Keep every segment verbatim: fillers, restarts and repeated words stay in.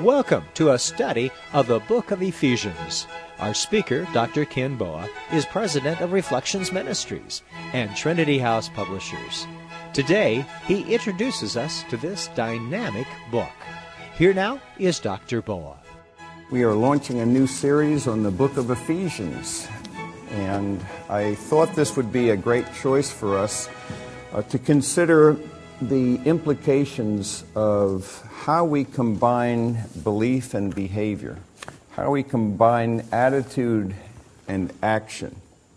Welcome to a study of the book of Ephesians. Our speaker, Doctor Ken Boa, is president of Reflections Ministries and Trinity House Publishers. Today, he introduces us to this dynamic book. Here now is Doctor Boa. We are launching a new series on the book of Ephesians, and I thought this would be a great choice for us uh, to consider the implications of how we combine belief and behavior, how we combine attitude and action,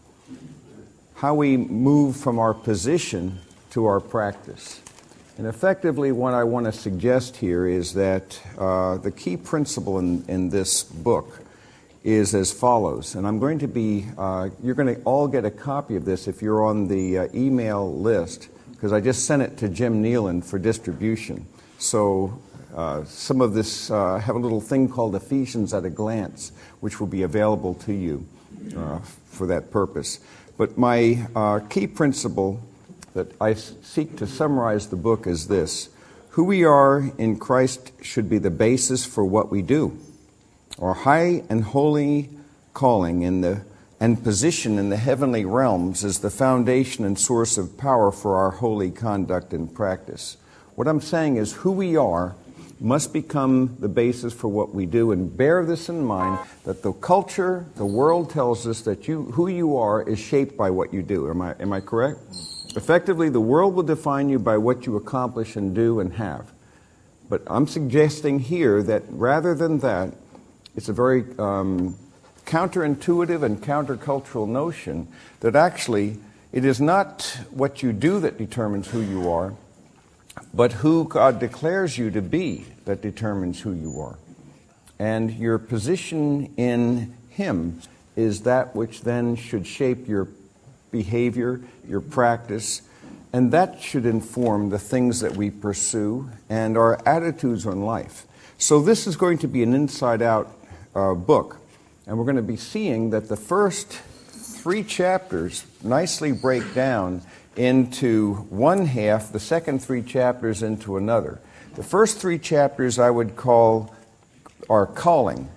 how we move from our position to our practice. And effectively, what I want to suggest here is that uh, the key principle in, in this book is as follows. And I'm going to be, uh, you're going to all get a copy of this if you're on the uh, email list, because I just sent it to Jim Nealon for distribution. So uh, some of this, uh, have a little thing called Ephesians at a Glance, which will be available to you uh, for that purpose. But my uh, key principle that I seek to summarize the book is this: who we are in Christ should be the basis for what we do. Our high and holy calling in the and position in the heavenly realms is the foundation and source of power for our holy conduct and practice. What I'm saying is who we are must become the basis for what we do, and bear this in mind, that the culture, the world tells us that you who you are is shaped by what you do. Am I, am I correct? Effectively, the world will define you by what you accomplish and do and have. But I'm suggesting here that rather than that, it's a very um, counterintuitive and countercultural notion that actually it is not what you do that determines who you are, but who God declares you to be that determines who you are. And your position in Him is that which then should shape your behavior, your practice, and that should inform the things that we pursue and our attitudes on life. So this is going to be an inside-out uh, book, and we're going to be seeing that the first three chapters nicely break down into one half, the second three chapters into another. The first three chapters I would call our calling,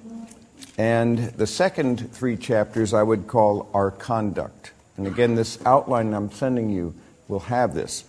and the second three chapters I would call our conduct. And again, this outline I'm sending you will have this.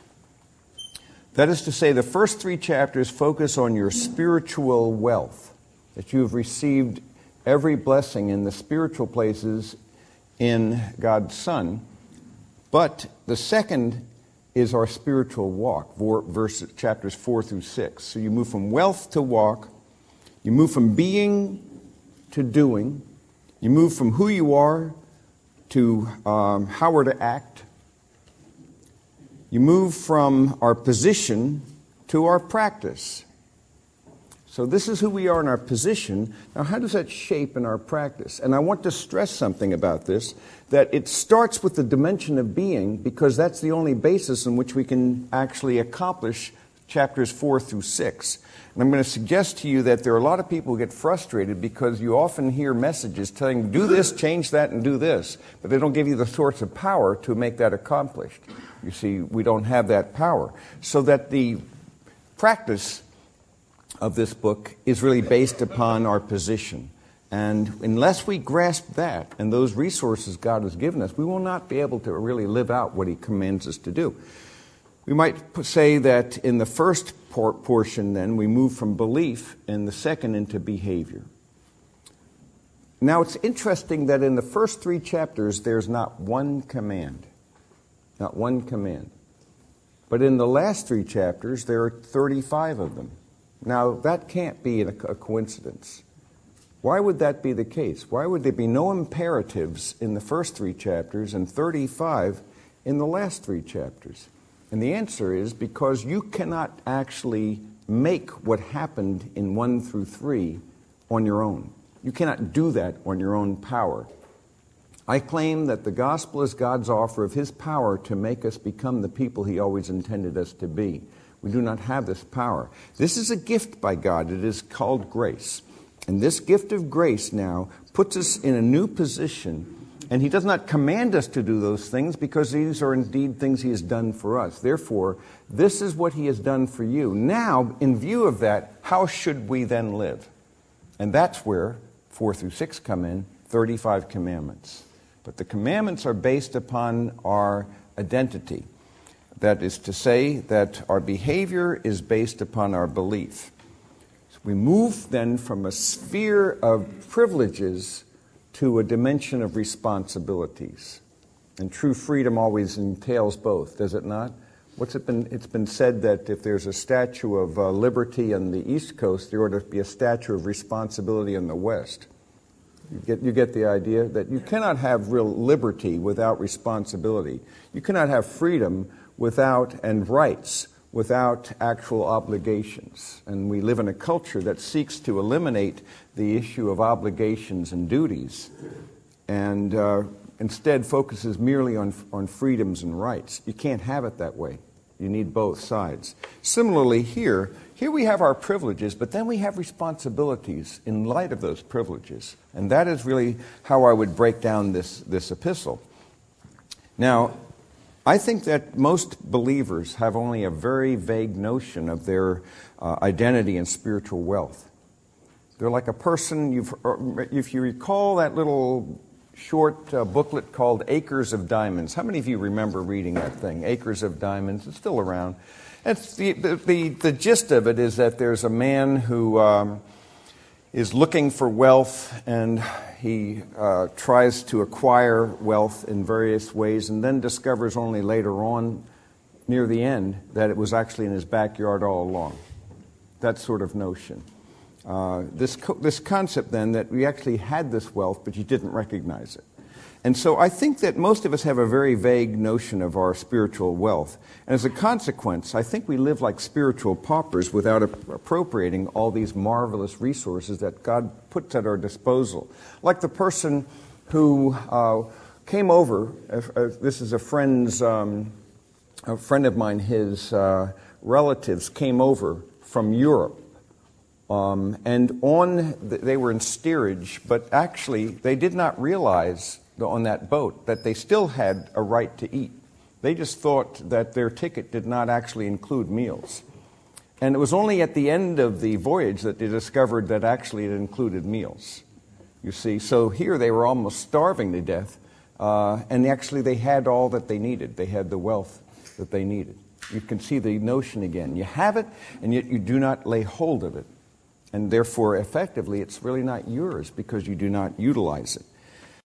That is to say, the first three chapters focus on your spiritual wealth, that you have received every blessing in the spiritual places in God's Son. But the second is our spiritual walk, verses, chapters four through six. So you move from wealth to walk, you move from being to doing, you move from who you are to um, how we're to act. You move from our position to our practice. So this is who we are in our position. Now, how does that shape in our practice? And I want to stress something about this, that it starts with the dimension of being, because that's the only basis in which we can actually accomplish chapters four through six. And I'm going to suggest to you that there are a lot of people who get frustrated because you often hear messages telling you, do this, change that, and do this, but they don't give you the source of power to make that accomplished. You see, we don't have that power. So that the practice of this book is really based upon our position. And unless we grasp that and those resources God has given us, we will not be able to really live out what He commands us to do. We might say that in the first por- portion, then, we move from belief, and the second into behavior. Now, it's interesting that in the first three chapters, there's not one command. Not one command. But in the last three chapters, there are thirty-five of them. Now, that can't be a, a coincidence. Why would that be the case? Why would there be no imperatives in the first three chapters and thirty-five in the last three chapters? And the answer is because you cannot actually make what happened in one through three on your own. You cannot do that on your own power. I claim that the gospel is God's offer of His power to make us become the people He always intended us to be. We do not have this power. This is a gift by God. It is called grace. And this gift of grace now puts us in a new position And he does not command us to do those things because these are indeed things he has done for us. Therefore, this is what he has done for you. Now, in view of that, how should we then live? And that's where four through six come in, thirty-five commandments. But the commandments are based upon our identity. That is to say that our behavior is based upon our belief. So we move then from a sphere of privileges to a dimension of responsibilities. And true freedom always entails both, does it not? What's it been? It's been said that if there's a statue of uh, liberty on the East Coast, there ought to be a statue of responsibility in the West. You get, you get the idea that you cannot have real liberty without responsibility. You cannot have freedom without, and rights, without actual obligations. And we live in a culture that seeks to eliminate the issue of obligations and duties, and uh, instead focuses merely on, on freedoms and rights. You can't have it that way. You need both sides. Similarly here, here we have our privileges, but then we have responsibilities in light of those privileges. And that is really how I would break down this, this epistle. Now, I think that most believers have only a very vague notion of their uh, identity and spiritual wealth. They're like a person, you've, if you recall that little short uh, booklet called Acres of Diamonds. How many of you remember reading that thing, Acres of Diamonds? It's still around. It's the, the, the, the gist of it is that there's a man who um, is looking for wealth, and he uh, tries to acquire wealth in various ways, and then discovers only later on, near the end, that it was actually in his backyard all along. That sort of notion. Uh, this, co- this concept, then, that we actually had this wealth, but you didn't recognize it. And so I think that most of us have a very vague notion of our spiritual wealth. And as a consequence, I think we live like spiritual paupers without ap- appropriating all these marvelous resources that God puts at our disposal. Like the person who uh, came over, uh, uh, this is a friend's, um, a friend of mine, his uh, relatives came over from Europe. Um, and on, the, they were in steerage, but actually they did not realize on that boat that they still had a right to eat. They just thought that their ticket did not actually include meals. And it was only at the end of the voyage that they discovered that actually it included meals. You see, so here they were almost starving to death, uh, and actually they had all that they needed. They had the wealth that they needed. You can see the notion again. You have it, and yet you do not lay hold of it. And therefore, effectively, it's really not yours because you do not utilize it.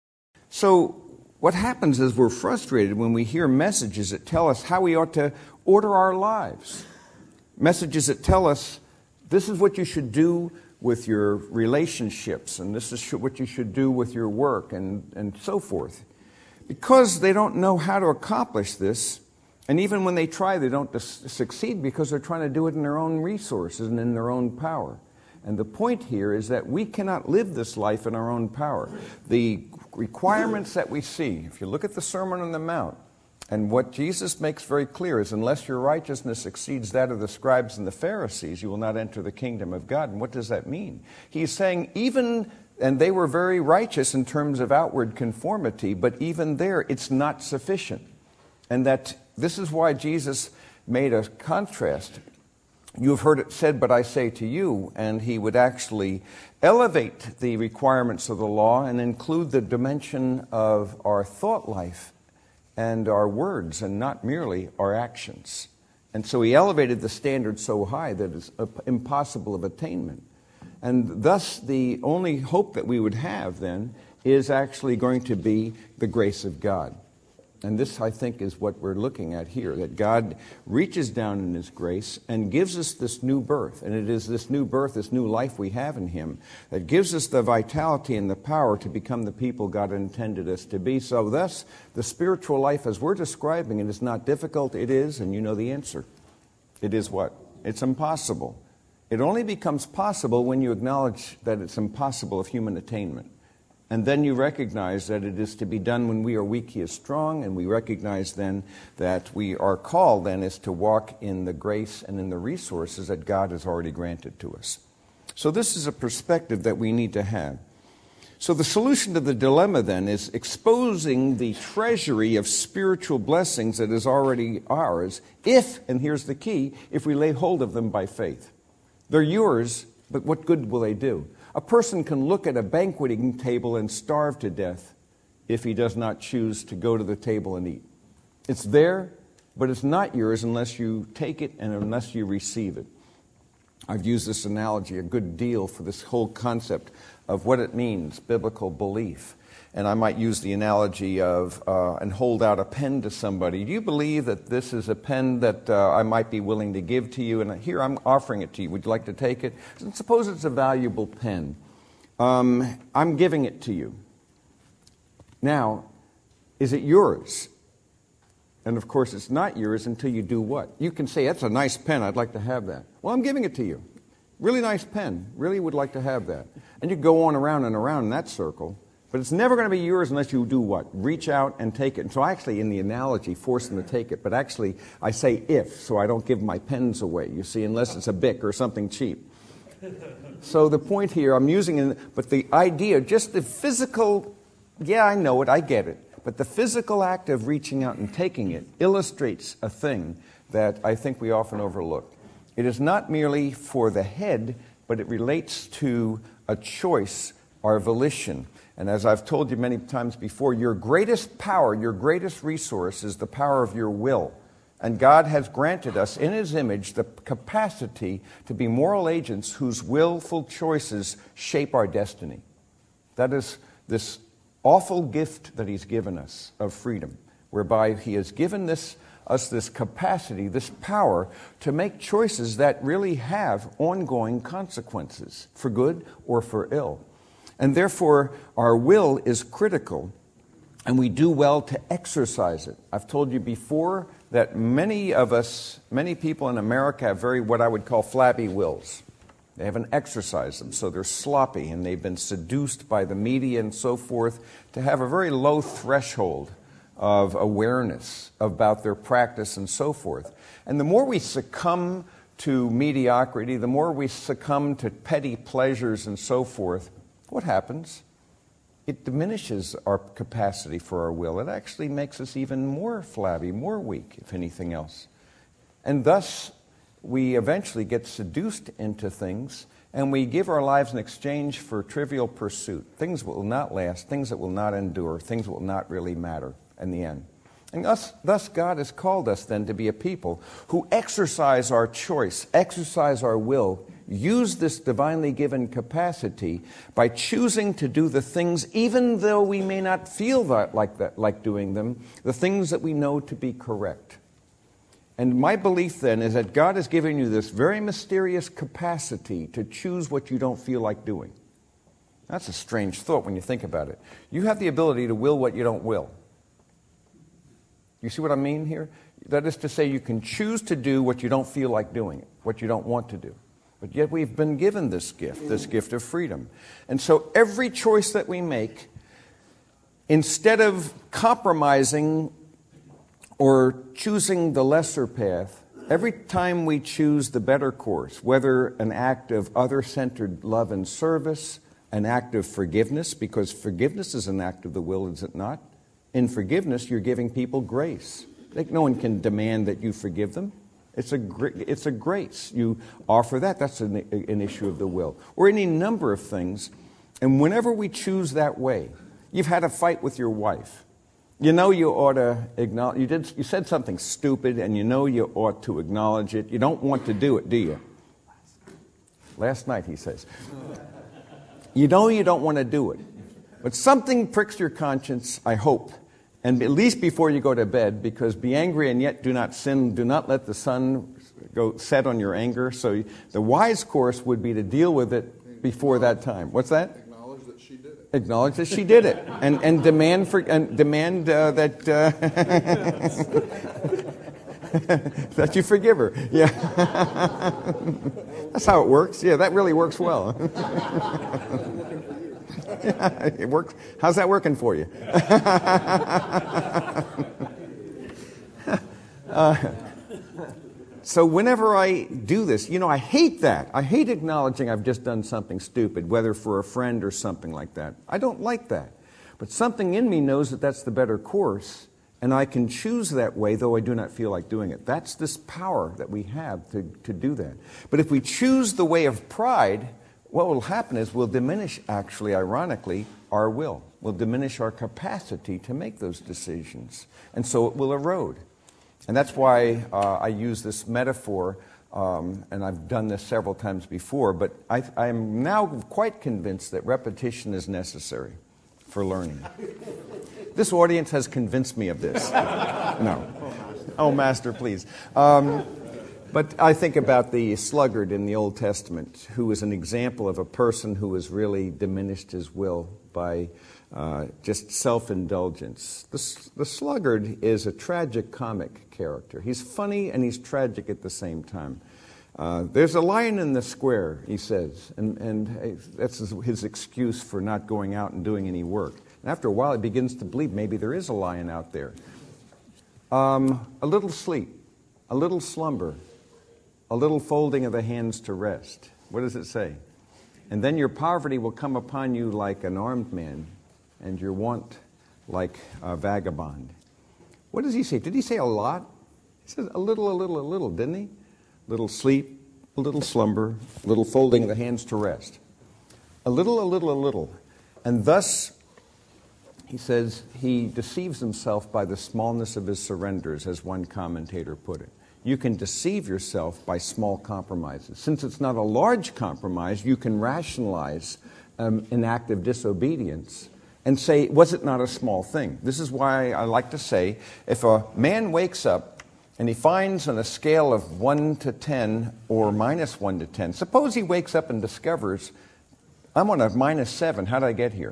So what happens is we're frustrated when we hear messages that tell us how we ought to order our lives. Messages that tell us this is what you should do with your relationships, and this is what you should do with your work, and, and so forth. Because they don't know how to accomplish this, and even when they try, they don't succeed because they're trying to do it in their own resources and in their own power. And the point here is that we cannot live this life in our own power. The requirements that we see, if you look at the Sermon on the Mount, and what Jesus makes very clear is unless your righteousness exceeds that of the scribes and the Pharisees, you will not enter the kingdom of God. And what does that mean? He's saying even, and they were very righteous in terms of outward conformity, but even there it's not sufficient. And that this is why Jesus made a contrast. You have heard it said, but I say to you, and he would actually elevate the requirements of the law and include the dimension of our thought life and our words, and not merely our actions. And so he elevated the standard so high that it's impossible of attainment. And thus the only hope that we would have then is actually going to be the grace of God. And this, I think, is what we're looking at here, that God reaches down in his grace and gives us this new birth. And it is this new birth, this new life we have in him, that gives us the vitality and the power to become the people God intended us to be. So thus, the spiritual life, as we're describing it, is not difficult. It is, and you know the answer. It is what? It's impossible. It only becomes possible when you acknowledge that it's impossible of human attainment. And then you recognize that it is to be done when we are weak, he is strong, and we recognize then that we are called then is to walk in the grace and in the resources that God has already granted to us. So this is a perspective that we need to have. So the solution to the dilemma then is exposing the treasury of spiritual blessings that is already ours if, and here's the key, if we lay hold of them by faith. They're yours, but what good will they do? A person can look at a banqueting table and starve to death if he does not choose to go to the table and eat. It's there, but it's not yours unless you take it and unless you receive it. I've used this analogy a good deal for this whole concept of what it means, biblical belief. And I might use the analogy of, uh, and hold out a pen to somebody. Do you believe that this is a pen that uh, I might be willing to give to you? And here, I'm offering it to you. Would you like to take it? And suppose it's a valuable pen. Um, I'm giving it to you. Now, is it yours? And of course, it's not yours until you do what? You can say, that's a nice pen, I'd like to have that. Well, I'm giving it to you. Really nice pen, really would like to have that. And you go on around and around in that circle, but it's never going to be yours unless you do what? Reach out and take it. And so I actually, in the analogy, force them to take it, but actually I say if, so I don't give my pens away, you see, unless it's a Bic or something cheap. So the point here, I'm using it, but the idea, just the physical, yeah, I know it, I get it. But the physical act of reaching out and taking it illustrates a thing that I think we often overlook. It is not merely for the head, but it relates to a choice or volition. And as I've told you many times before, your greatest power, your greatest resource is the power of your will. And God has granted us in His image the capacity to be moral agents whose willful choices shape our destiny. That is this awful gift that He's given us of freedom, whereby He has given this, us this capacity, this power to make choices that really have ongoing consequences, for good or for ill. And therefore, our will is critical, and we do well to exercise it. I've told you before that many of us, many people in America have very, what I would call flabby wills. They haven't exercised them, so they're sloppy, and they've been seduced by the media and so forth to have a very low threshold of awareness about their practice and so forth. And the more we succumb to mediocrity, the more we succumb to petty pleasures and so forth, what happens? It diminishes our capacity for our will. It actually makes us even more flabby, more weak, if anything else. And thus, we eventually get seduced into things, and we give our lives in exchange for trivial pursuit. Things that will not last, things that will not endure, things that will not really matter in the end. And thus, thus God has called us then to be a people who exercise our choice, exercise our will, use this divinely given capacity by choosing to do the things, even though we may not feel that, like that, like doing them, the things that we know to be correct. And my belief then is that God has given you this very mysterious capacity to choose what you don't feel like doing. That's a strange thought when you think about it. You have the ability to will what you don't will. You see what I mean here? That is to say, you can choose to do what you don't feel like doing, what you don't want to do. But yet we've been given this gift, this gift of freedom. And so every choice that we make, instead of compromising or choosing the lesser path, every time we choose the better course, whether an act of other-centered love and service, an act of forgiveness, because forgiveness is an act of the will, is it not? In forgiveness, you're giving people grace. Like, no one can demand that you forgive them. It's a, it's a grace. You offer that. That's an, an issue of the will. Or any number of things. And whenever we choose that way, you've had a fight with your wife. You know you ought to acknowledge, you, did, you said something stupid, and you know you ought to acknowledge it. You don't want to do it, do you? Last night, he says. You know you don't want to do it. But something pricks your conscience, I hope. And at least before you go to bed, because be angry and yet do not sin. Do not let the sun go set on your anger. So the wise course would be to deal with it before that time. What's that? Acknowledge that she did it. Acknowledge that she did it, and and demand for and demand uh, that uh, that you forgive her. Yeah, that's how it works. Yeah, that really works well. Yeah, it works. How's that working for you? uh, So whenever I do this, you know, I hate that. I hate acknowledging I've just done something stupid, whether for a friend or something like that. I don't like that. But something in me knows that that's the better course, and I can choose that way, though I do not feel like doing it. That's this power that we have to, to do that. But if we choose the way of pride, what will happen is we'll diminish, actually, ironically, our will. We'll diminish our capacity to make those decisions. And so it will erode. And that's why uh, I use this metaphor, um, and I've done this several times before, but I, I'm now quite convinced that repetition is necessary for learning. This audience has convinced me of this. No. Oh, Master, please. Um, but I think about the sluggard in the Old Testament, who is an example of a person who has really diminished his will by uh, just self-indulgence. The, the sluggard is a tragic comic character. He's funny and he's tragic at the same time. Uh, there's a lion in the square, he says, and, and that's his excuse for not going out and doing any work. And after a while, he begins to believe maybe there is a lion out there. Um, a little sleep, a little slumber, a little folding of the hands to rest. What does it say? And then your poverty will come upon you like an armed man, and your want like a vagabond. What does he say? Did he say a lot? He says a little, a little, a little, didn't he? Little sleep, a little slumber, a little folding of the hands to rest. A little, a little, a little. And thus, he says, he deceives himself by the smallness of his surrenders, as one commentator put it. You can deceive yourself by small compromises. Since it's not a large compromise, you can rationalize um, an act of disobedience and say, was it not a small thing? This is why I like to say, if a man wakes up and he finds on a scale of one to ten or minus one to ten, suppose he wakes up and discovers, I'm on a minus seven, how did I get here?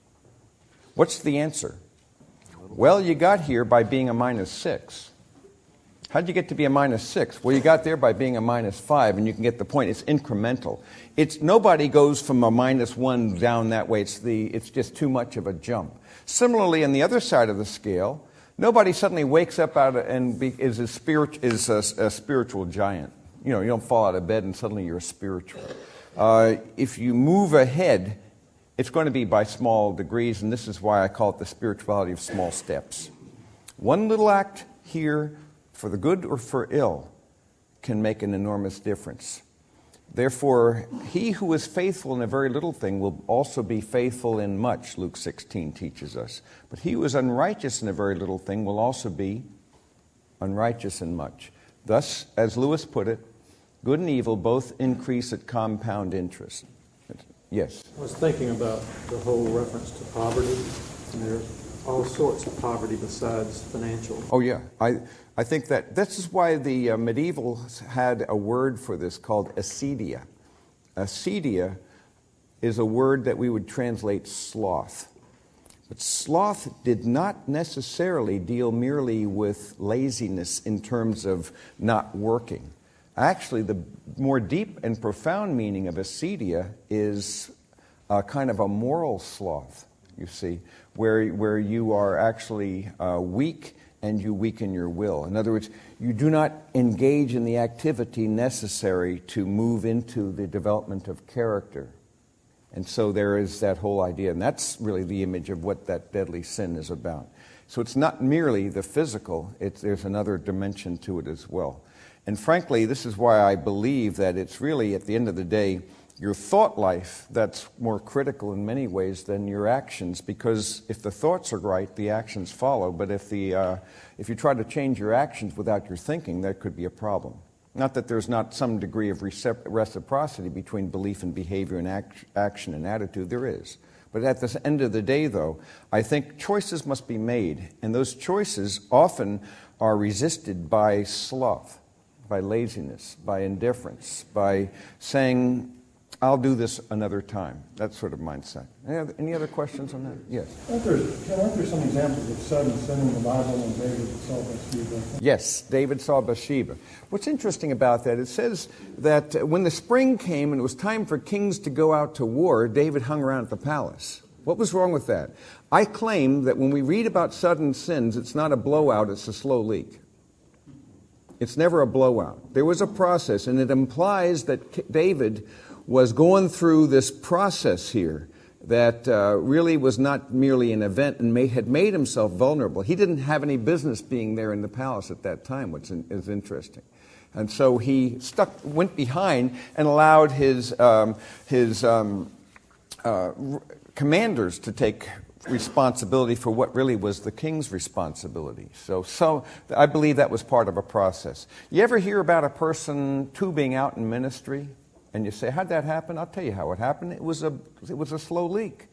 What's the answer? Well, you got here by being a minus six. How'd you get to be a minus six? Well, you got there by being a minus five, and you can get the point. It's incremental. It's nobody goes from a minus one down that way. It's the it's just too much of a jump. Similarly, on the other side of the scale, nobody suddenly wakes up out of, and be, is a spirit is a, a spiritual giant. You know, you don't fall out of bed and suddenly you're spiritual. Uh, if you move ahead, it's going to be by small degrees, and this is why I call it the spirituality of small steps. One little act here, for the good or for ill, can make an enormous difference. Therefore, he who is faithful in a very little thing will also be faithful in much, Luke sixteen teaches us. But he who is unrighteous in a very little thing will also be unrighteous in much. Thus, as Lewis put it, good and evil both increase at compound interest. Yes? I was thinking about the whole reference to poverty, and there's all sorts of poverty besides financial. Oh, yeah. I I think that this is why the uh, medievals had a word for this called acedia. Acedia is a word that we would translate sloth. But sloth did not necessarily deal merely with laziness in terms of not working. Actually, the more deep and profound meaning of acedia is a kind of a moral sloth, you see, where, where you are actually uh, weak and you weaken your will. In other words, you do not engage in the activity necessary to move into the development of character. And so there is that whole idea, and that's really the image of what that deadly sin is about. So it's not merely the physical, it's, there's another dimension to it as well. And frankly, this is why I believe that it's really, at the end of the day, your thought life that's more critical in many ways than your actions, because if the thoughts are right, the actions follow. But if the uh, if you try to change your actions without your thinking, that could be a problem. Not that there's not some degree of reciprocity between belief and behavior and act, action and attitude. There is. But at the end of the day, though, I think choices must be made, and those choices often are resisted by sloth, by laziness, by indifference, by saying, I'll do this another time. That sort of mindset. Any other, any other questions on that? Yes. Aren't there, aren't there some examples of sudden sin in the Bible when David saw Bathsheba? Yes, David saw Bathsheba. What's interesting about that, it says that when the spring came and it was time for kings to go out to war, David hung around at the palace. What was wrong with that? I claim that when we read about sudden sins, it's not a blowout, it's a slow leak. It's never a blowout. There was a process, and it implies that David was going through this process here that uh, really was not merely an event and may, had made himself vulnerable. He didn't have any business being there in the palace at that time, which is interesting. And so he stuck, went behind and allowed his, um, his um, uh, commanders to take responsibility for what really was the king's responsibility. So, so I believe that was part of a process. You ever hear about a person tubing out in ministry? And you say, how'd that happen? I'll tell you how it happened. It was a, it was a slow leak.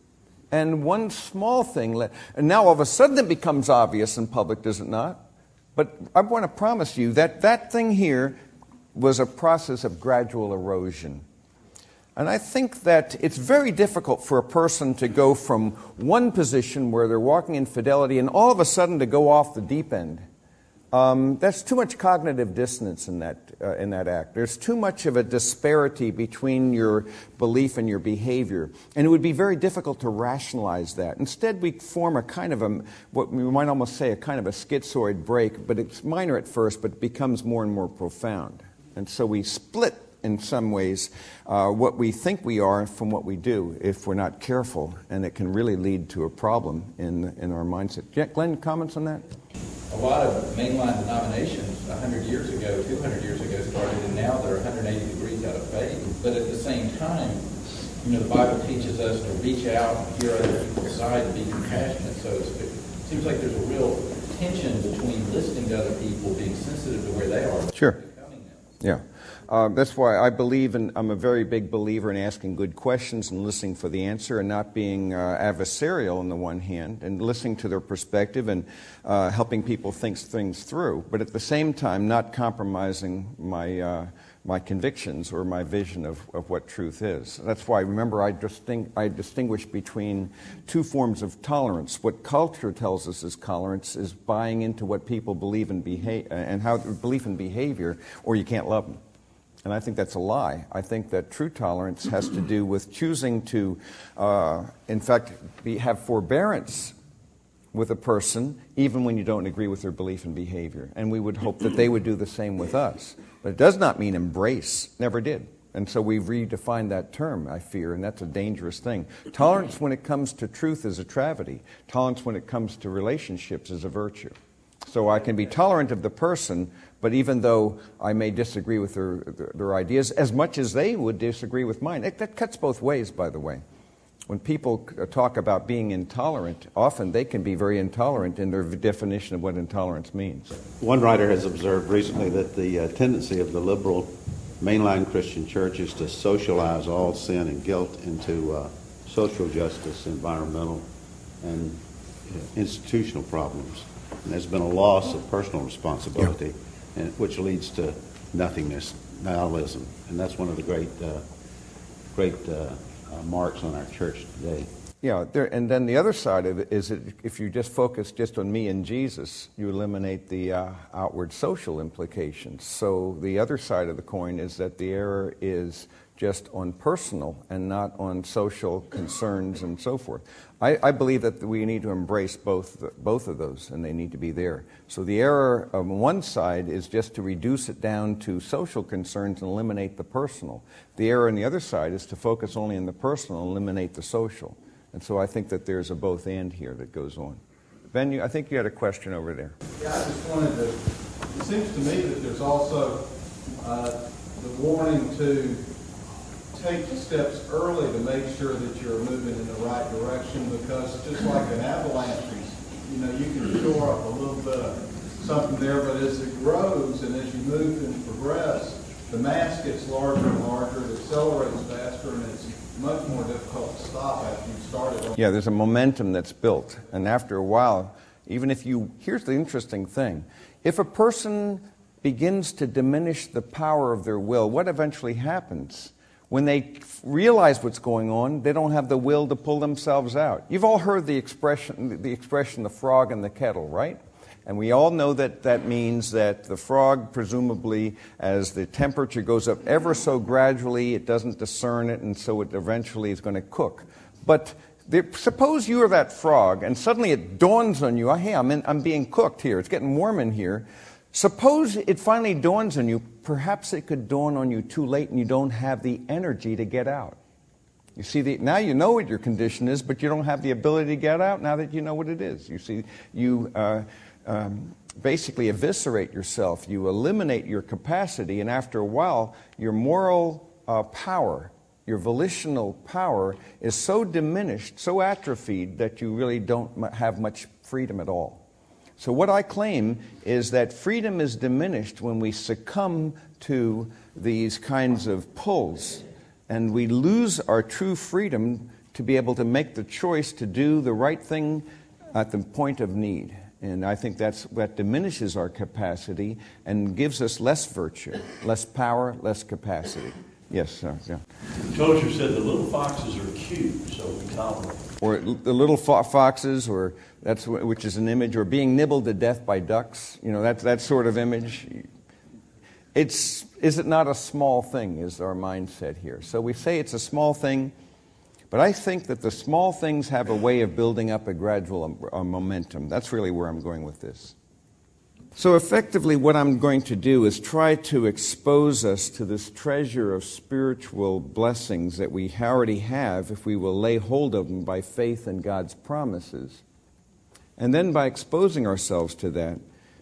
And one small thing, and now all of a sudden it becomes obvious in public, does it not? But I want to promise you that that thing here was a process of gradual erosion. And I think that it's very difficult for a person to go from one position where they're walking in fidelity and all of a sudden to go off the deep end. Um, that's too much cognitive dissonance in that uh, in that act. There's too much of a disparity between your belief and your behavior, and it would be very difficult to rationalize that. Instead, we form a kind of a, what we might almost say, a kind of a schizoid break, but it's minor at first, but it becomes more and more profound. And so we split, in some ways, uh, what we think we are from what we do if we're not careful, and it can really lead to a problem in in our mindset. Glenn, comments on that? A lot of mainline denominations one hundred years ago, two hundred years ago started, and now they're one hundred eighty degrees out of faith. But at the same time, you know, the Bible teaches us to reach out and hear other people's side and be compassionate. So it's, it seems like there's a real tension between listening to other people, being sensitive to where they are. Sure. Yeah. Uh, that's why I believe in, I'm a very big believer in asking good questions and listening for the answer and not being uh, adversarial on the one hand and listening to their perspective and uh, helping people think things through, but at the same time not compromising my uh, my convictions or my vision of, of what truth is. That's why, remember, I, disting- I distinguish between two forms of tolerance. What culture tells us is tolerance is buying into what people believe in beha- and how belief in behavior, or you can't love them. And I think that's a lie. I think that true tolerance has to do with choosing to, uh, in fact, be, have forbearance with a person, even when you don't agree with their belief and behavior. And we would hope that they would do the same with us. But it does not mean embrace. Never did. And so we've redefined that term, I fear, and that's a dangerous thing. Tolerance when it comes to truth is a travesty. Tolerance when it comes to relationships is a virtue. So I can be tolerant of the person, but even though I may disagree with their, their, their ideas, as much as they would disagree with mine. It, that cuts both ways, by the way. When people talk about being intolerant, often they can be very intolerant in their definition of what intolerance means. One writer has observed recently that the uh, tendency of the liberal mainline Christian church is to socialize all sin and guilt into uh, social justice, environmental, and uh, institutional problems. And there's been a loss of personal responsibility, yeah. and, which leads to nothingness, nihilism. And that's one of the great, uh, great uh, uh, marks on our church today. Yeah, there, and then the other side of it is that if you just focus just on me and Jesus, you eliminate the uh, outward social implications. So the other side of the coin is that the error is just on personal and not on social concerns and so forth. I, I believe that we need to embrace both both of those, and they need to be there. So the error on one side is just to reduce it down to social concerns and eliminate the personal. The error on the other side is to focus only on the personal and eliminate the social. And so I think that there's a both and here that goes on. Ben, you, I think you had a question over there. Yeah, I just wanted to, it seems to me that there's also uh, the warning to take steps early to make sure that you're moving in the right direction, because just like an avalanche, you know, you can shore up a little bit of something there, but as it grows and as you move and progress, the mass gets larger and larger, it accelerates faster, and it's much more difficult to stop after you've started. Yeah, there's a momentum that's built, and after a while, even if you, here's the interesting thing, if a person begins to diminish the power of their will, what eventually happens? When they realize what's going on, they don't have the will to pull themselves out. You've all heard the expression, the expression, the frog in the kettle, right? And we all know that that means that the frog, presumably, as the temperature goes up ever so gradually, it doesn't discern it, and so it eventually is going to cook. But there, suppose you are that frog, and suddenly it dawns on you, oh, hey, I'm, in, I'm being cooked here. It's getting warm in here. Suppose it finally dawns on you, perhaps it could dawn on you too late and you don't have the energy to get out. You see, the, now you know what your condition is, but you don't have the ability to get out now that you know what it is. You see, you uh, um, basically eviscerate yourself. You eliminate your capacity, and after a while, your moral uh, power, your volitional power is so diminished, so atrophied, that you really don't have much freedom at all. So what I claim is that freedom is diminished when we succumb to these kinds of pulls, and we lose our true freedom to be able to make the choice to do the right thing at the point of need. And I think that's, that diminishes our capacity and gives us less virtue, less power, less capacity. Yes, sir. Yeah. Tozer said the little foxes are cute, so we tolerate. Or the little fo- foxes, or that's which is an image, or being nibbled to death by ducks. You know, that that sort of image. It's is it not a small thing? Is our mindset here? So we say it's a small thing, but I think that the small things have a way of building up a gradual a momentum. That's really where I'm going with this. So effectively what I'm going to do is try to expose us to this treasure of spiritual blessings that we already have if we will lay hold of them by faith in God's promises. And then by exposing ourselves to that,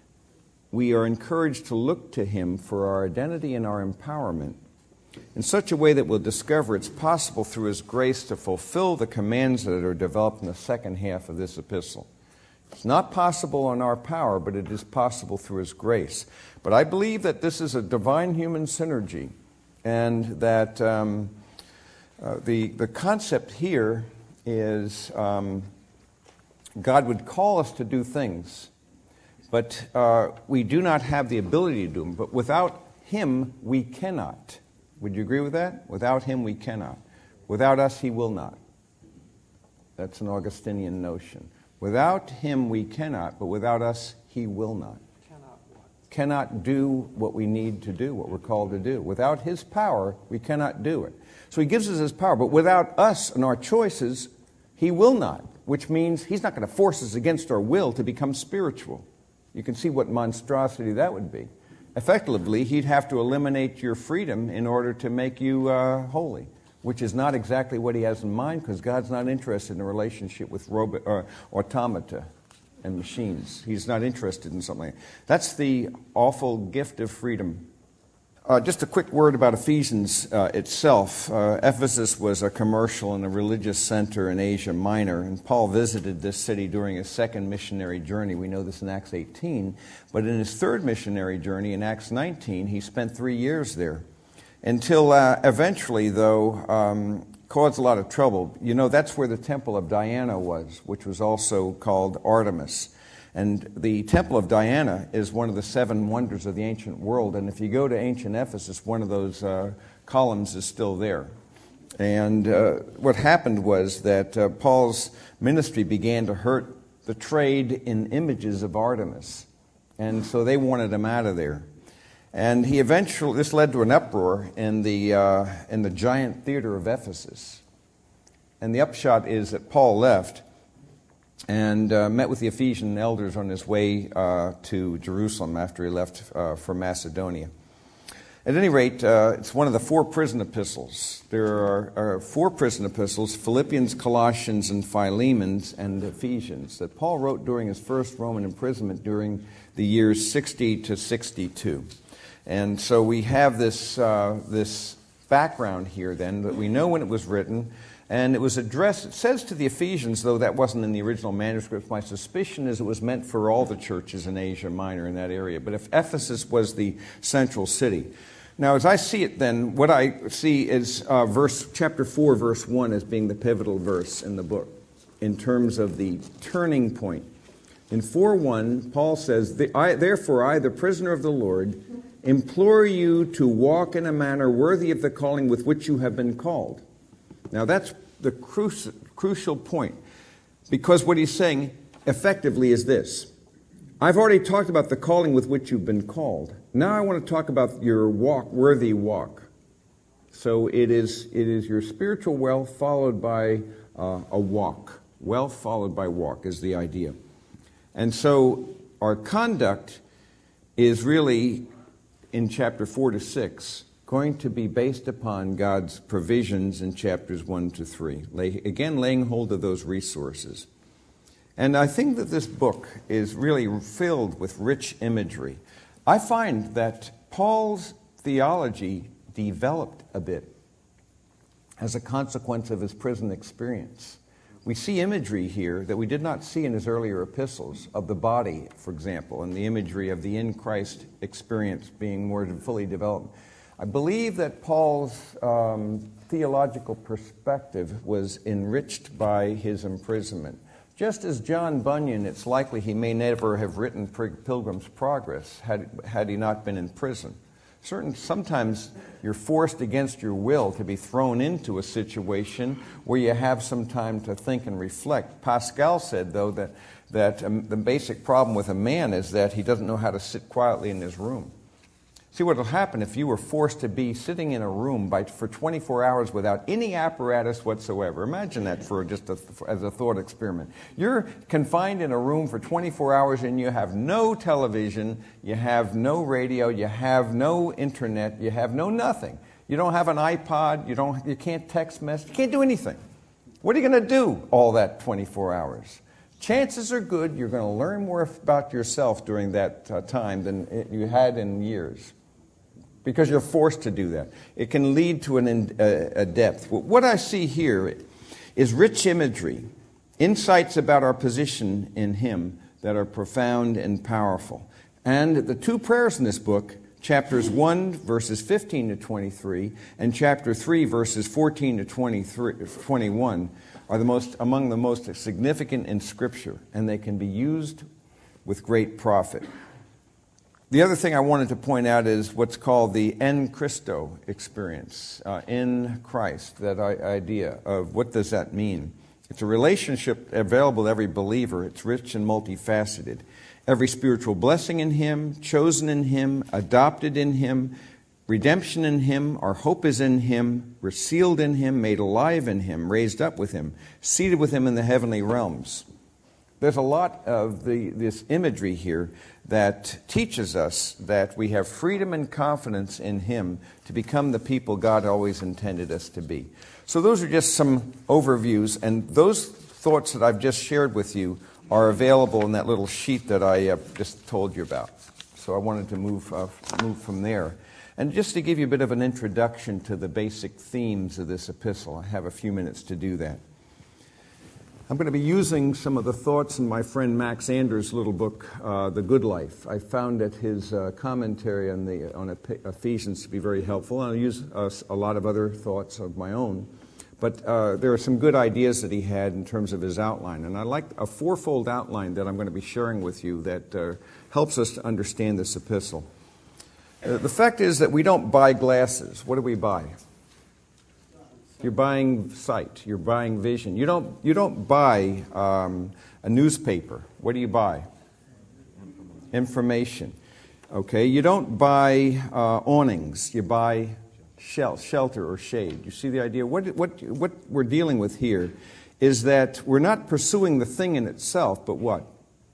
we are encouraged to look to Him for our identity and our empowerment in such a way that we'll discover it's possible through His grace to fulfill the commands that are developed in the second half of this epistle. It's not possible in our power, but it is possible through His grace. But I believe that this is a divine human synergy, and that um, uh, the, the concept here is um, God would call us to do things, but uh, we do not have the ability to do them. But without Him, we cannot. Would you agree with that? Without Him, we cannot. Without us, He will not. That's an Augustinian notion. Without Him we cannot, but without us He will not. Cannot what? Cannot do what we need to do, what we're called to do. Without His power, we cannot do it. So He gives us His power, but without us and our choices, He will not, which means He's not going to force us against our will to become spiritual. You can see what monstrosity that would be. Effectively, He'd have to eliminate your freedom in order to make you uh, holy, which is not exactly what He has in mind, because God's not interested in a relationship with robot, or automata and machines. He's not interested in something like that. That's the awful gift of freedom. Uh, just a quick word about Ephesians uh, itself. Uh, Ephesus was a commercial and a religious center in Asia Minor, and Paul visited this city during his second missionary journey. We know this in Acts eighteen. But in his third missionary journey, in Acts nineteen, he spent three years there. Until uh, eventually, though, um, caused a lot of trouble. You know, that's where the Temple of Diana was, which was also called Artemis. And the Temple of Diana is one of the seven wonders of the ancient world. And if you go to ancient Ephesus, one of those uh, columns is still there. And uh, what happened was that uh, Paul's ministry began to hurt the trade in images of Artemis. And so they wanted him out of there. And he eventually, this led to an uproar in the uh, in the giant theater of Ephesus. And the upshot is that Paul left and uh, met with the Ephesian elders on his way uh, to Jerusalem after he left uh, for Macedonia. At any rate, uh, it's one of the four prison epistles. There are, are four prison epistles, Philippians, Colossians, and Philemon, and Ephesians, that Paul wrote during his first Roman imprisonment during the years sixty to sixty-two. And so we have this uh, this background here then, that we know when it was written, and it was addressed, it says to the Ephesians, though that wasn't in the original manuscript. My suspicion is it was meant for all the churches in Asia Minor in that area. But if Ephesus was the central city. Now, as I see it then, what I see is uh, verse chapter four, verse one as being the pivotal verse in the book in terms of the turning point. In four one, Paul says, Therefore I, the prisoner of the Lord, implore you to walk in a manner worthy of the calling with which you have been called. Now that's the cru- crucial point, because what he's saying effectively is this. I've already talked about the calling with which you've been called. Now I want to talk about your walk, worthy walk. So it is it is your spiritual wealth followed by uh, a walk. Wealth followed by walk is the idea. And so our conduct is really, in chapter four to six, going to be based upon God's provisions in chapters one to three. Lay, again, laying hold of those resources. And I think that this book is really filled with rich imagery. I find that Paul's theology developed a bit as a consequence of his prison experience. We see imagery here that we did not see in his earlier epistles of the body, for example, and the imagery of the in Christ experience being more fully developed. I believe that Paul's um, theological perspective was enriched by his imprisonment. Just as John Bunyan, it's likely he may never have written Pilgrim's Progress had, had he not been in prison. Certain, sometimes you're forced against your will to be thrown into a situation where you have some time to think and reflect. Pascal said, though, that, that um, the basic problem with a man is that he doesn't know how to sit quietly in his room. See, what will happen if you were forced to be sitting in a room by, for twenty-four hours without any apparatus whatsoever. Imagine that for just a, for, as a thought experiment. You're confined in a room for twenty-four hours and you have no television, you have no radio, you have no internet, you have no nothing. You don't have an iPod, you, don't, you can't text message, you can't do anything. What are you going to do all that twenty-four hours? Chances are good you're going to learn more about yourself during that uh, time than you had in years, because you're forced to do that. It can lead to an in, uh, a depth. What I see here is rich imagery, insights about our position in Him that are profound and powerful. And the two prayers in this book, chapters one, verses fifteen to twenty-three, and chapter three, verses fourteen to twenty-one, are the most among the most significant in Scripture, and they can be used with great profit. The other thing I wanted to point out is what's called the en Christo experience, uh, in Christ, that idea of what does that mean. It's a relationship available to every believer. It's rich and multifaceted. Every spiritual blessing in Him, chosen in Him, adopted in Him, redemption in Him, our hope is in Him, we're sealed in Him, made alive in Him, raised up with Him, seated with Him in the heavenly realms. There's a lot of the, this imagery here that teaches us that we have freedom and confidence in Him to become the people God always intended us to be. So those are just some overviews, and those thoughts that I've just shared with you are available in that little sheet that I uh, just told you about. So I wanted to move uh, move from there. And just to give you a bit of an introduction to the basic themes of this epistle, I have a few minutes to do that. I'm going to be using some of the thoughts in my friend Max Anders' little book, uh, The Good Life. I found that his uh, commentary on, the, on Ephesians to be very helpful. I'll use uh, a lot of other thoughts of my own. But uh, there are some good ideas that he had in terms of his outline. And I like a fourfold outline that I'm going to be sharing with you that uh, helps us to understand this epistle. Uh, the fact is that we don't buy glasses. What do we buy? You're buying sight. You're buying vision. You don't, you don't buy um, a newspaper. What do you buy? Information. Okay. You don't buy uh, awnings. You buy shel- shelter or shade. You see the idea? What, what, what we're dealing with here is that we're not pursuing the thing in itself, but what?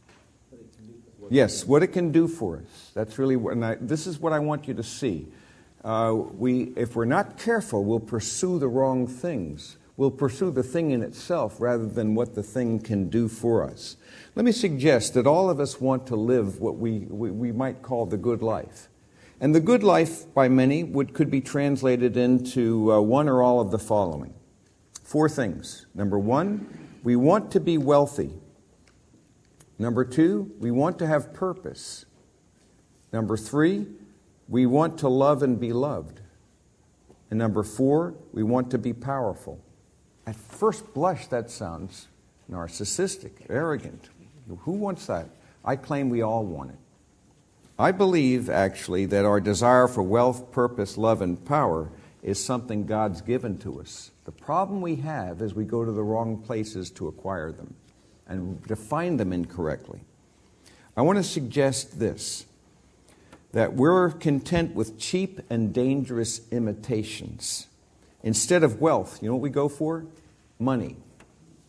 Yes, what it can do for us. That's really what, and I, this is what I want you to see. Uh, we, if we're not careful, we'll pursue the wrong things. We'll pursue the thing in itself rather than what the thing can do for us. Let me suggest that all of us want to live what we, we, we might call the good life. And the good life, by many, would, could be translated into uh, one or all of the following. Four things. Number one, we want to be wealthy. Number two, we want to have purpose. Number three, we want to love and be loved. And number four, we want to be powerful. At first blush, that sounds narcissistic, arrogant. Who wants that? I claim we all want it. I believe, actually, that our desire for wealth, purpose, love, and power is something God's given to us. The problem we have is we go to the wrong places to acquire them and define them incorrectly. I want to suggest this, that we're content with cheap and dangerous imitations. Instead of wealth, you know what we go for? Money.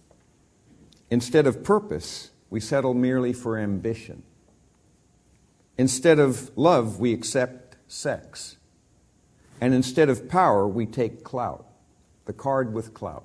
Instead of purpose, we settle merely for ambition. Instead of love, we accept sex. And instead of power, we take clout, the card with clout.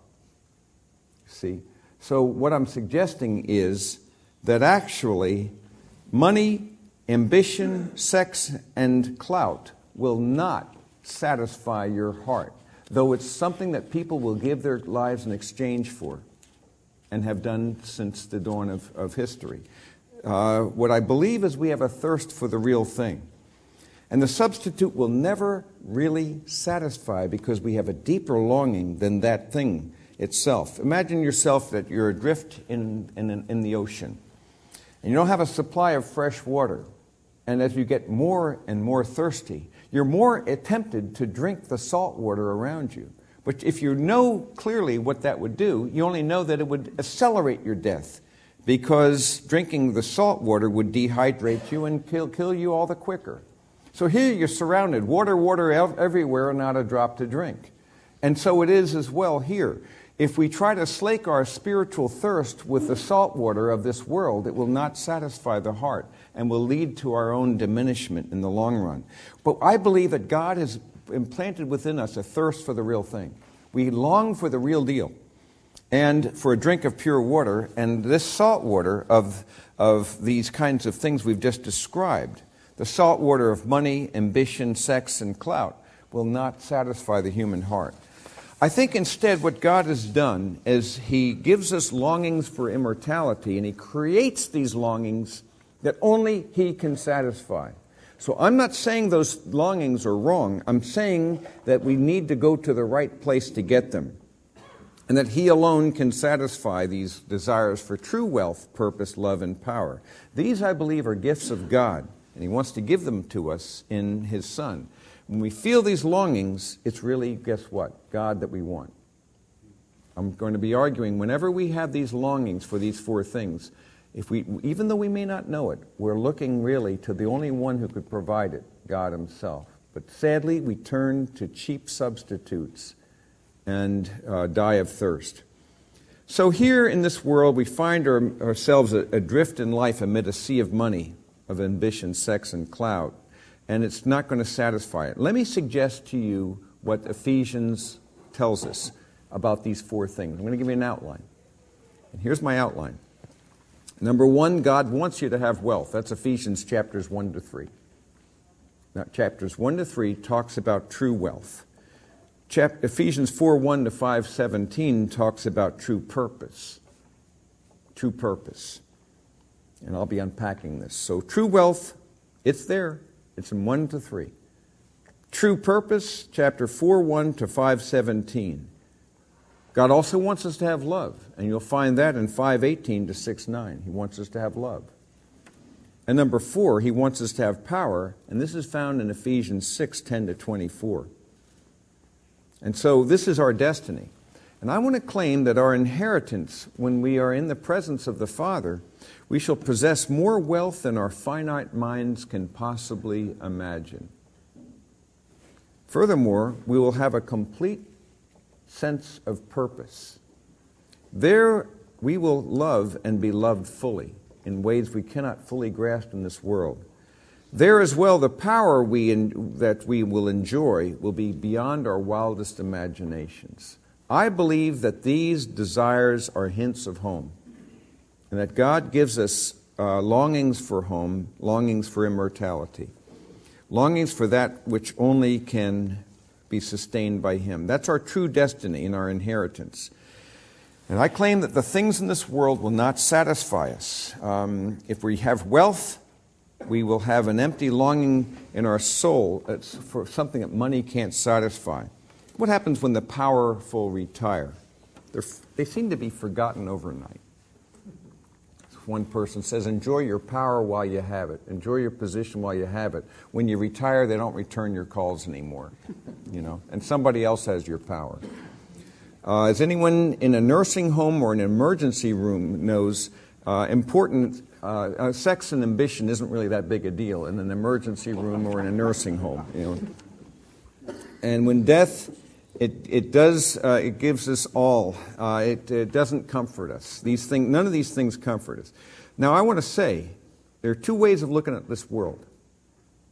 See? So what I'm suggesting is that actually money, ambition, sex, and clout will not satisfy your heart, though it's something that people will give their lives in exchange for and have done since the dawn of, of history. Uh, what I believe is we have a thirst for the real thing. And the substitute will never really satisfy because we have a deeper longing than that thing itself. Imagine yourself that you're adrift in, in, in the ocean, and you don't have a supply of fresh water. And as you get more and more thirsty, you're more tempted to drink the salt water around you. But if you know clearly what that would do, you only know that it would accelerate your death, because drinking the salt water would dehydrate you and kill, kill you all the quicker. So here you're surrounded, water, water everywhere, and not a drop to drink. And so it is as well here. If we try to slake our spiritual thirst with the salt water of this world, it will not satisfy the heart and will lead to our own diminishment in the long run. But I believe that God has implanted within us a thirst for the real thing. We long for the real deal and for a drink of pure water, and this salt water of, of these kinds of things we've just described, the salt water of money, ambition, sex, and clout, will not satisfy the human heart. I think instead what God has done is He gives us longings for immortality, and He creates these longings that only He can satisfy. So I'm not saying those longings are wrong. I'm saying that we need to go to the right place to get them, and that He alone can satisfy these desires for true wealth, purpose, love, and power. These, I believe, are gifts of God, and He wants to give them to us in His Son. When we feel these longings, it's really, guess what? God that we want. I'm going to be arguing whenever we have these longings for these four things, if we, even though we may not know it, we're looking really to the only one who could provide it, God Himself. But sadly, we turn to cheap substitutes and uh, die of thirst. So here in this world, we find our, ourselves adrift in life amid a sea of money, of ambition, sex, and clout. And it's not going to satisfy it. Let me suggest to you what Ephesians tells us about these four things. I'm going to give you an outline. And here's my outline. Number one, God wants you to have wealth. That's Ephesians chapters one to three. Now, chapters one to three talks about true wealth. Chap- Ephesians four, one to five, seventeen talks about true purpose. True purpose. And I'll be unpacking this. So true wealth, it's there. It's in one to three. True purpose, chapter four, one to five, seventeen. God also wants us to have love, and you'll find that in five, eighteen to six, nine. He wants us to have love. And number four, He wants us to have power, and this is found in Ephesians six, ten to twenty-four. And so this is our destiny. And I want to claim that our inheritance, when we are in the presence of the Father, we shall possess more wealth than our finite minds can possibly imagine. Furthermore, we will have a complete sense of purpose. There we will love and be loved fully in ways we cannot fully grasp in this world. There as well, the power we in, that we will enjoy will be beyond our wildest imaginations. I believe that these desires are hints of home, and that God gives us uh, longings for home, longings for immortality, longings for that which only can be sustained by Him. That's our true destiny and our inheritance. And I claim that the things in this world will not satisfy us. Um, if we have wealth, we will have an empty longing in our soul for something that money can't satisfy. What happens when the powerful retire? They're, they seem to be forgotten overnight. One person says, enjoy your power while you have it. Enjoy your position while you have it. When you retire, they don't return your calls anymore. You know, and somebody else has your power. Uh, as anyone in a nursing home or an emergency room knows, uh, important uh, uh, sex and ambition isn't really that big a deal in an emergency room or in a nursing home. You know, and when death It it does uh, it gives us all. Uh, it, it doesn't comfort us. These things, none of these things comfort us. Now, I want to say there are two ways of looking at this world.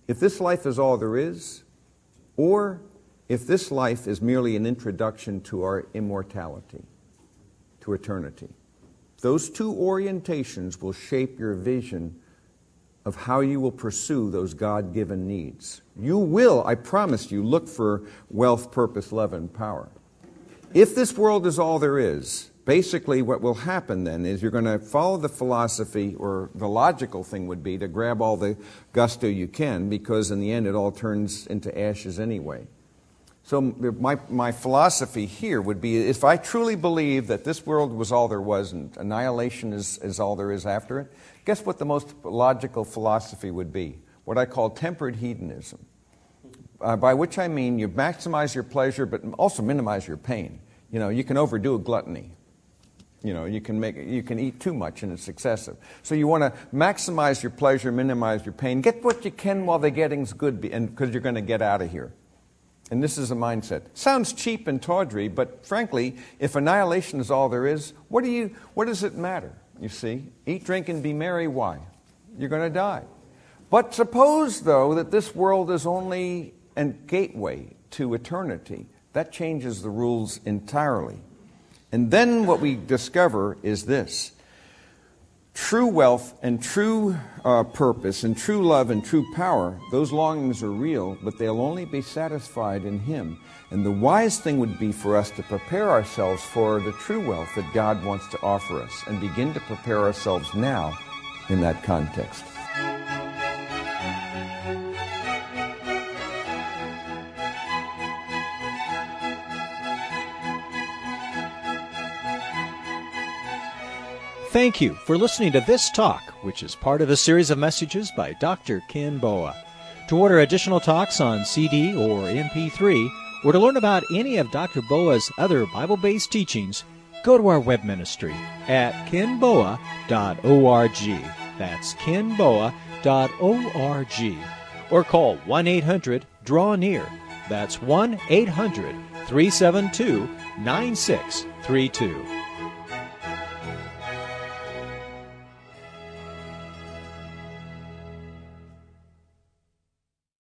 if this life is all there is, or if this life is merely an introduction to our immortality, to eternity. Those two orientations will shape your vision of how you will pursue those God-given needs. You will, I promise you, look for wealth, purpose, love, and power. If this world is all there is, basically what will happen then is you're going to follow the philosophy, or the logical thing would be to grab all the gusto you can, because in the end it all turns into ashes anyway. So my, my philosophy here would be, if I truly believe that this world was all there was and annihilation is, is all there is after it, guess what the most logical philosophy would be? What I call tempered hedonism. Uh, by which I mean you maximize your pleasure but also minimize your pain. You know, you can overdo a gluttony. You know, you can make you can eat too much and it's excessive. So you want to maximize your pleasure, minimize your pain. Get what you can while the getting's good, and because you're going to get out of here. And this is a mindset. Sounds cheap and tawdry, but frankly, if annihilation is all there is, what do you what does it matter? You see, eat, drink, and be merry. Why? You're going to die. But suppose, though, that this world is only a gateway to eternity. That changes the rules entirely. And then what we discover is this. True wealth and true uh, purpose and true love and true power, those longings are real, but they'll only be satisfied in Him. And the wise thing would be for us to prepare ourselves for the true wealth that God wants to offer us, and begin to prepare ourselves now in that context. Thank you for listening to this talk, which is part of a series of messages by Doctor Ken Boa. To order additional talks on C D or M P three, or to learn about any of Doctor Boa's other Bible-based teachings, go to our web ministry at ken boa dot org. That's ken boa dot org. Or call one eight hundred draw near. That's one eight hundred three seven two nine six three two.